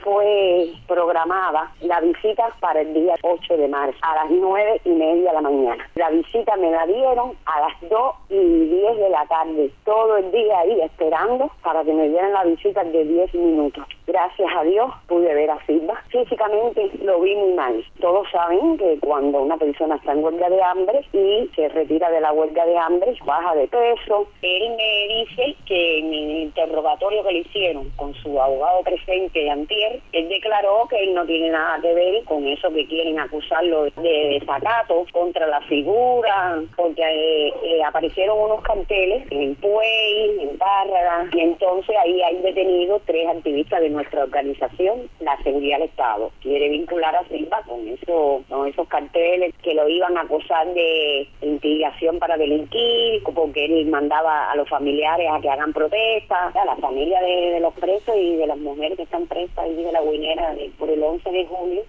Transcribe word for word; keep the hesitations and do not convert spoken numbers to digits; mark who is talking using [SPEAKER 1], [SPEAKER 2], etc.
[SPEAKER 1] fue programada la visita para el día ocho de marzo a las nueve y media de la mañana. La visita me la dieron a las dos y diez de la tarde, todo el día ahí esperando para que me dieran la visita de diez minutos. Gracias a Dios pude ver a Silva. Físicamente lo vi muy mal. Todos saben que cuando una persona está en huelga de hambre y se retira de la huelga de hambre, baja de peso. Él me dice que en el interrogatorio que le hicieron con su abogado presente antier, él declaró que él no tiene nada que ver con eso que quieren acusarlo de desacato contra la figura, porque eh, eh, aparecieron unos carteles en Puey, en Párraga, y entonces ahí hay detenidos tres activistas de nuestra organización, la Seguridad del Estado. Quiere vincular a Silva con, eso, con esos carteles que lo iban a acusar de instigación para delinquir, porque él mandaba a los familiares a que hagan protestas, a la familia de, de los presos y de las mujeres que están presas y de la Guinera de, por el once de julio,